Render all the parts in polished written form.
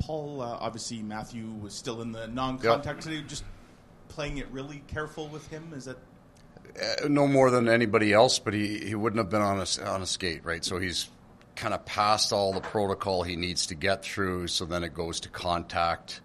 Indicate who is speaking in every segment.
Speaker 1: Paul, obviously Matthew was still in the non-contact today. Just playing it really careful with him? Is that
Speaker 2: no more than anybody else? But he wouldn't have been on a skate, right? So he's kind of past all the protocol he needs to get through. So then it goes to contact.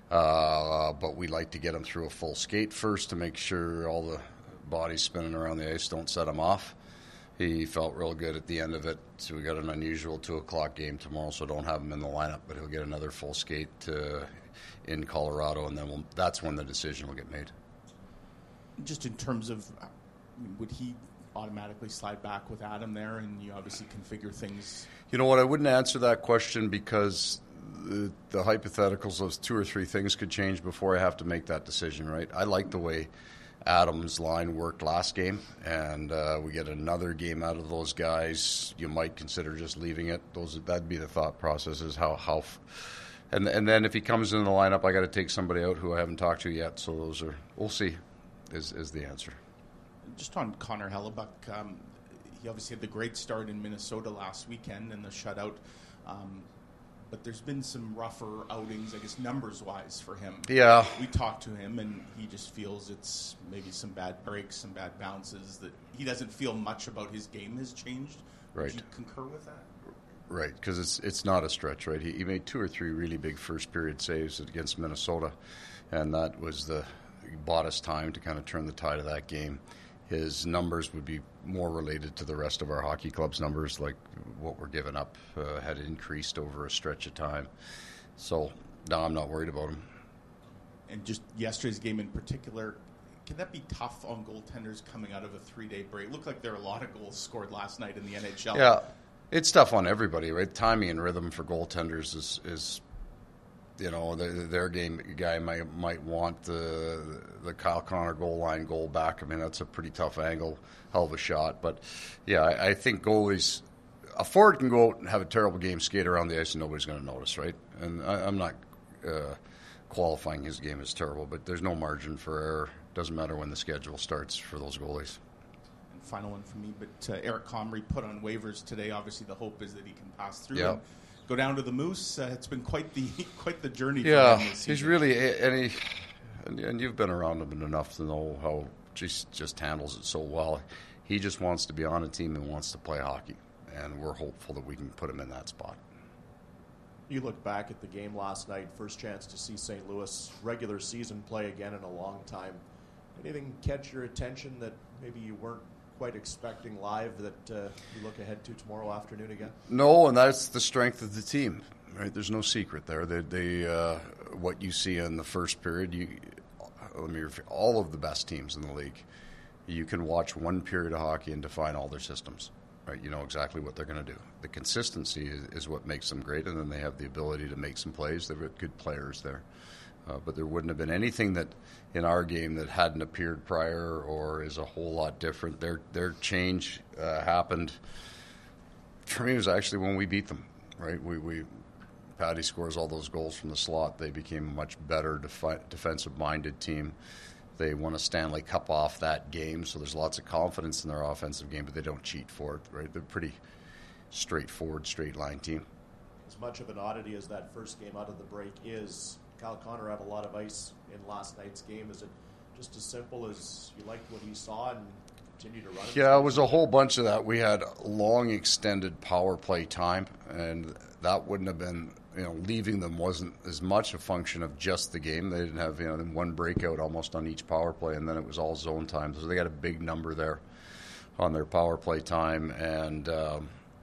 Speaker 2: But we like to get him through a full skate first to make sure all the bodies spinning around the ice don't set him off. He felt real good at the end of it. So we got an unusual 2:00 game tomorrow, so don't have him in the lineup, but he'll get another full skate in Colorado, and then that's when the decision will get made.
Speaker 1: Just in terms of, would he automatically slide back with Adam there, and you obviously configure things?
Speaker 2: You know what, I wouldn't answer that question because the hypotheticals of 2 or 3 things could change before I have to make that decision, right? I like the way Adam's line worked last game, and we get another game out of those guys. You might consider just leaving it. That'd be the thought process, is how and then if he comes in the lineup, I got to take somebody out who I haven't talked to yet. So those are, we'll see, is the answer.
Speaker 1: Just on Connor Hellebuyck, he obviously had the great start in Minnesota last weekend and the shutout. But there's been some rougher outings, I guess, numbers-wise for him.
Speaker 2: Yeah.
Speaker 1: We talked to him, and he just feels it's maybe some bad breaks, some bad bounces, that he doesn't feel much about his game has changed.
Speaker 2: Right.
Speaker 1: Would you concur with that?
Speaker 2: Right, because it's not a stretch, right? He made 2 or 3 really big first-period saves against Minnesota, and that bought us time to kind of turn the tide of that game. His numbers would be more related to the rest of our hockey club's numbers, like what we're giving up had increased over a stretch of time. So, no, I'm not worried about him.
Speaker 1: And just yesterday's game in particular, can that be tough on goaltenders coming out of a 3-day break? It looked like there were a lot of goals scored last night in the NHL.
Speaker 2: Yeah, it's tough on everybody, right? Timing and rhythm for goaltenders is you know, their game guy might want the Kyle Connor goal line goal back. I mean, that's a pretty tough angle, hell of a shot. But, yeah, I think goalies – a forward can go out and have a terrible game, skate around the ice, and nobody's going to notice, right? And I'm not qualifying his game as terrible, but there's no margin for error. Doesn't matter when the schedule starts for those goalies.
Speaker 1: And final one for me, but Eric Comrie put on waivers today. Obviously, the hope is that he can pass through.
Speaker 2: Yeah.
Speaker 1: Go down to the Moose. It's been quite the journey.
Speaker 2: Yeah,
Speaker 1: for him this season.
Speaker 2: He's really and you've been around him enough to know how just handles it so well. He just wants to be on a team and wants to play hockey, and we're hopeful that we can put him in that spot.
Speaker 3: You look back at the game last night, first chance to see St. Louis regular season play again in a long time. Anything catch your attention that maybe you weren't quite expecting live that you look ahead to tomorrow afternoon again?
Speaker 2: No, and that's the strength of the team, right? There's no secret there. They what you see in the first period, all of the best teams in the league, you can watch one period of hockey and define all their systems, right? You know exactly what they're going to do. The consistency is what makes them great, and then they have the ability to make some plays. They've got good players there. But there wouldn't have been anything that in our game that hadn't appeared prior or is a whole lot different. Their change happened. For me, it was actually when we beat them, right? Patty scores all those goals from the slot. They became a much better defensive-minded team. They won a Stanley Cup off that game, so there's lots of confidence in their offensive game, but they don't cheat for it, right? They're pretty straightforward, straight-line team.
Speaker 3: As much of an oddity as that first game out of the break is, Kyle Connor had a lot of ice in last night's game. Is it just as simple as you liked what he saw and continue to run it?
Speaker 2: Yeah, it was a whole bunch of that. We had long extended power play time, and that wouldn't have been, leaving them wasn't as much a function of just the game. They didn't have, one breakout almost on each power play, and then it was all zone time. So they got a big number there on their power play time, and the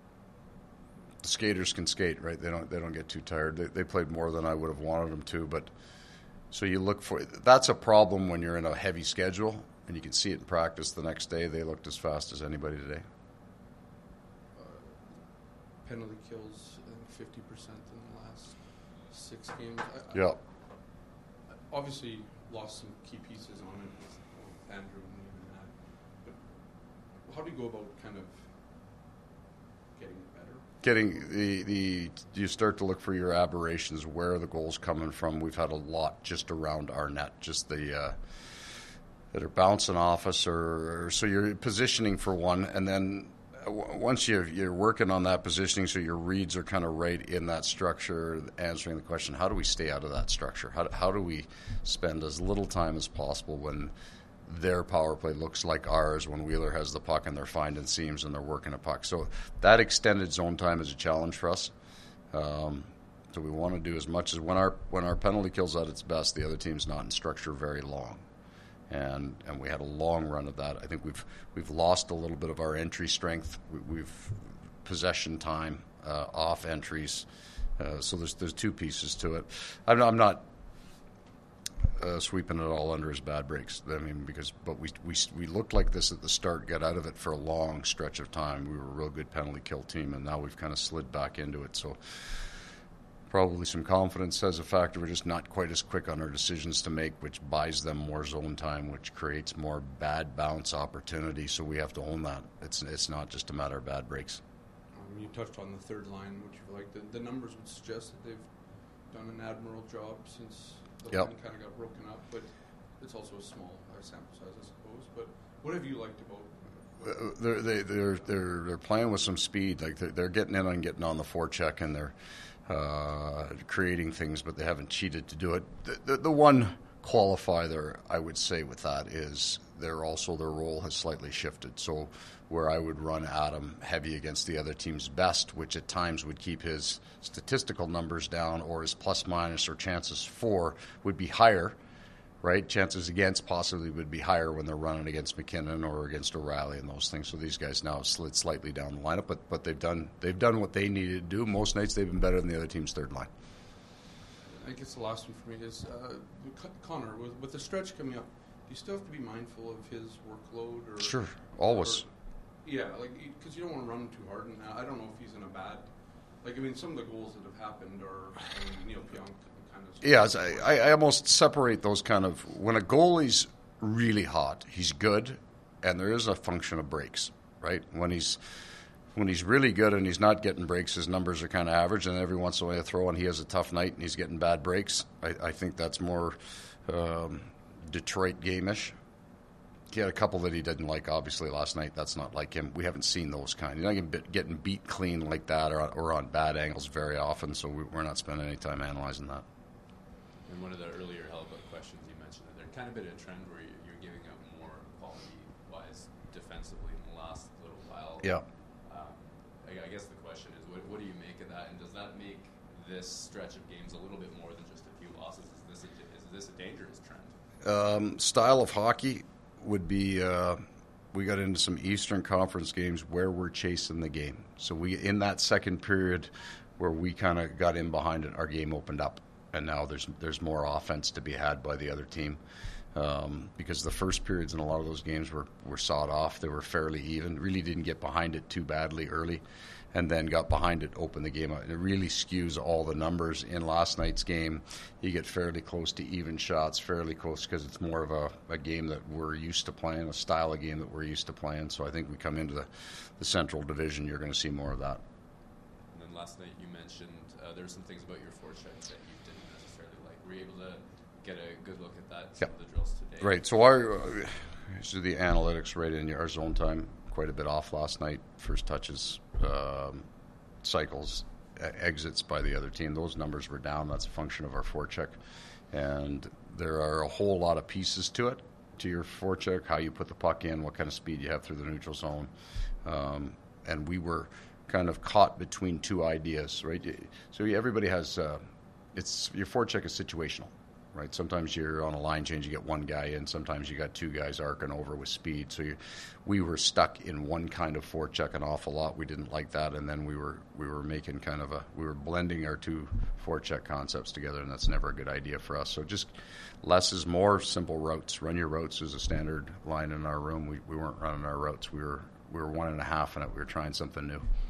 Speaker 2: skaters can skate, right? They don't get too tired. They played more than I would have wanted them to, but so you look for that's a problem when you're in a heavy schedule, and you can see it in practice the next day. They looked as fast as anybody today.
Speaker 4: Penalty kills, I think 50% in the last 6 games.
Speaker 2: Yeah.
Speaker 4: Obviously, lost some key pieces on it with Andrew and even that. But how do you go about kind of getting better?
Speaker 2: You start to look for your aberrations, where are the goals coming from. We've had a lot just around our net, just that are bouncing off us, or so you're positioning for one, and then once you're working on that positioning, so your reads are kind of right in that structure, answering the question, how do we stay out of that structure? How do we spend as little time as possible when their power play looks like ours, when Wheeler has the puck and they're finding seams and they're working a puck? So that extended zone time is a challenge for us. So we want to do as much as when our penalty kill's at its best, the other team's not in structure very long. And we had a long run of that. I think we've lost a little bit of our entry strength. We've possession time, off entries. So there's two pieces to it. I'm not sweeping it all under as bad breaks. I mean, but we looked like this at the start, got out of it for a long stretch of time. We were a real good penalty kill team, and now we've kind of slid back into it. So probably some confidence as a factor. We're just not quite as quick on our decisions to make, which buys them more zone time, which creates more bad bounce opportunity. So we have to own that. It's not just a matter of bad breaks.
Speaker 4: You touched on the third line, which you like. The numbers would suggest that they've done an admirable job since the line kind of got broken up, but it's also a small sample size, I suppose. But what have you liked about?
Speaker 2: They're playing with some speed. Like they're getting in and getting on the forecheck, and they're creating things, but they haven't cheated to do it. The one qualifier I would say with that is their role has slightly shifted. So where I would run Adam heavy against the other team's best, which at times would keep his statistical numbers down, or his plus minus or chances for would be higher, right? Chances against possibly would be higher when they're running against McKinnon or against O'Reilly and those things. So these guys now have slid slightly down the lineup, but they've done what they needed to do. Most nights they've been better than the other team's third line.
Speaker 4: I guess the last one for me is Connor. With the stretch coming up, do you still have to be mindful of his workload? Or,
Speaker 2: sure, always.
Speaker 4: Yeah, because you don't want to run him too hard. And I don't know if he's in a bad. Some of the goals that have happened are Neil Pionk.
Speaker 2: Yeah, I almost separate those kind of, when a goalie's really hot, he's good, and there is a function of breaks, right? When he's really good and he's not getting breaks, his numbers are kind of average, and every once in a while a throw and he has a tough night and he's getting bad breaks. I think that's more Detroit game-ish. He had a couple that he didn't like, obviously, last night. That's not like him. We haven't seen those kind. You're not getting beat clean like that or on bad angles very often, so we're not spending any time analyzing that.
Speaker 5: In one of the earlier Hellebuyck questions, you mentioned that there's kind of been a trend where you're giving up more quality-wise defensively in the last little while.
Speaker 2: Yeah.
Speaker 5: I guess the question is, what do you make of that? And does that make this stretch of games a little bit more than just a few losses? Is this a dangerous trend?
Speaker 2: Style of hockey would be we got into some Eastern Conference games where we're chasing the game. So in that second period where we kind of got in behind it, our game opened up. And now there's more offense to be had by the other team, because the first periods in a lot of those games were sawed off. They were fairly even. Really didn't get behind it too badly early, and then got behind it, opened the game up. And it really skews all the numbers. In last night's game, you get fairly close to even shots, fairly close because it's more of a game that we're used to playing, a style of game that we're used to playing. So I think we come into the Central Division, you're going to see more of that.
Speaker 5: And then last night you mentioned there's some things about your forecheck that you didn't necessarily like. Were you able to get a good look at that, some of the drills today?
Speaker 2: Right. So the analytics right in our zone time, quite a bit off last night. First touches, cycles, exits by the other team. Those numbers were down. That's a function of our forecheck. And there are a whole lot of pieces to it, to your forecheck, how you put the puck in, what kind of speed you have through the neutral zone. And we were kind of caught between two ideas, right? So everybody has, your forecheck is situational, right? Sometimes you're on a line change, you get one guy in. Sometimes you got two guys arcing over with speed. So we were stuck in one kind of forecheck an awful lot. We didn't like that, and then we were making we were blending our two forecheck concepts together, and that's never a good idea for us. So just less is more. Simple routes. Run your routes is a standard line in our room. We weren't running our routes. We were 1.5 in it. We were trying something new.